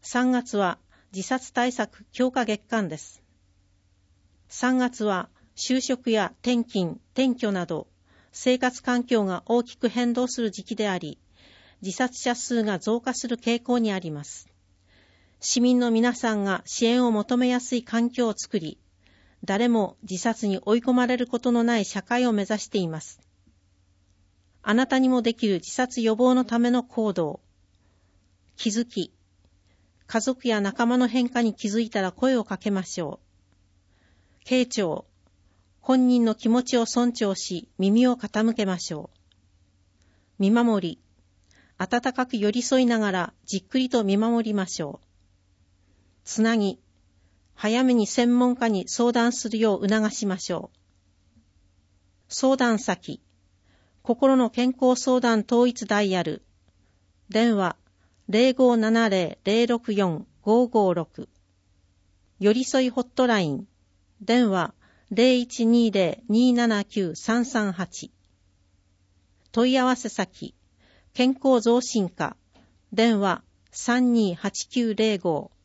3月は自殺対策強化月間です。3月は就職や転勤、転居など生活環境が大きく変動する時期であり、自殺者数が増加する傾向にあります。市民の皆さんが支援を求めやすい環境を作り、誰も自殺に追い込まれることのない社会を目指しています。あなたにもできる自殺予防のための行動。気づき、家族や仲間の変化に気づいたら声をかけましょう。傾聴、本人の気持ちを尊重し、耳を傾けましょう。見守り、温かく寄り添いながらじっくりと見守りましょう。つなぎ、早めに専門家に相談するよう促しましょう。相談先、心の健康相談統一ダイヤル、電話 0570-064-556、寄り添いホットライン、電話 0120-279-338、問い合わせ先、健康増進課、電話 328905